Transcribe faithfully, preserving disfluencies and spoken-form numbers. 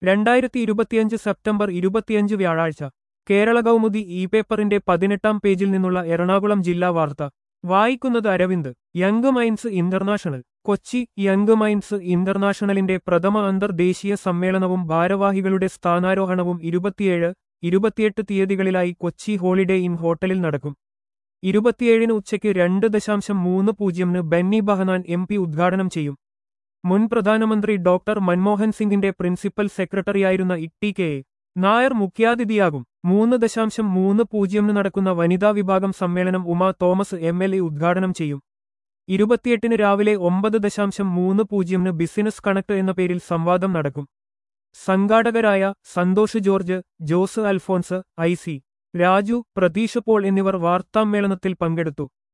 രണ്ടായിരത്തി ഇരുപത്തിയഞ്ച് സെപ്റ്റംബർ ഇരുപത്തിയഞ്ച് വ്യാഴാഴ്ച കേരള കൗമുദി ഇ പേപ്പറിന്റെ പതിനെട്ടാം പേജിൽ നിന്നുള്ള എറണാകുളം ജില്ലാ വാർത്ത വായിക്കുന്നത് Aravind. Young minds international Kochi. Young minds ഇന്റർനാഷണലിന്റെ പ്രഥമ അന്തർദേശീയ സമ്മേളനവും ഭാരവാഹികളുടെ സ്ഥാനാരോഹണവും ഇരുപത്തിയേഴ് ഇരുപത്തിയെട്ട് തീയതികളിലായി കൊച്ചി ഹോളിഡേ ഇൻ ഹോട്ടലിൽ നടക്കും. ഇരുപത്തിയേഴിന് ഉച്ചയ്ക്ക് രണ്ട് ദശാംശം മൂന്ന് പൂജ്യമിന് ബെന്നി ബഹനാൻ എം പി ഉദ്ഘാടനം ചെയ്യും. മുൻ പ്രധാനമന്ത്രി ഡോക്ടർ മൻമോഹൻ സിംഗിന്റെ പ്രിൻസിപ്പൽ സെക്രട്ടറിയായിരുന്ന ഇ കെ എ നായർ മുഖ്യാതിഥിയാകും. മൂന്ന് ദശാംശം മൂന്ന് പൂജ്യമിന് നടക്കുന്ന വനിതാ വിഭാഗം സമ്മേളനം Uma Thomas M L A ഉദ്ഘാടനം ചെയ്യും. ഇരുപത്തിയെട്ടിന് രാവിലെ ഒമ്പത് ദശാംശം മൂന്ന് പൂജ്യമിന് ബിസിനസ് കണക്ട് എന്ന പേരിൽ സംവാദം നടക്കും. സംഘാടകരായ സന്തോഷ് ജോർജ്, ജോസ് അൽഫോൻസ്, ഐ സി രാജു, പ്രതീഷ് പോൾ എന്നിവർ വാർത്താമ്മേളനത്തിൽ പങ്കെടുത്തു.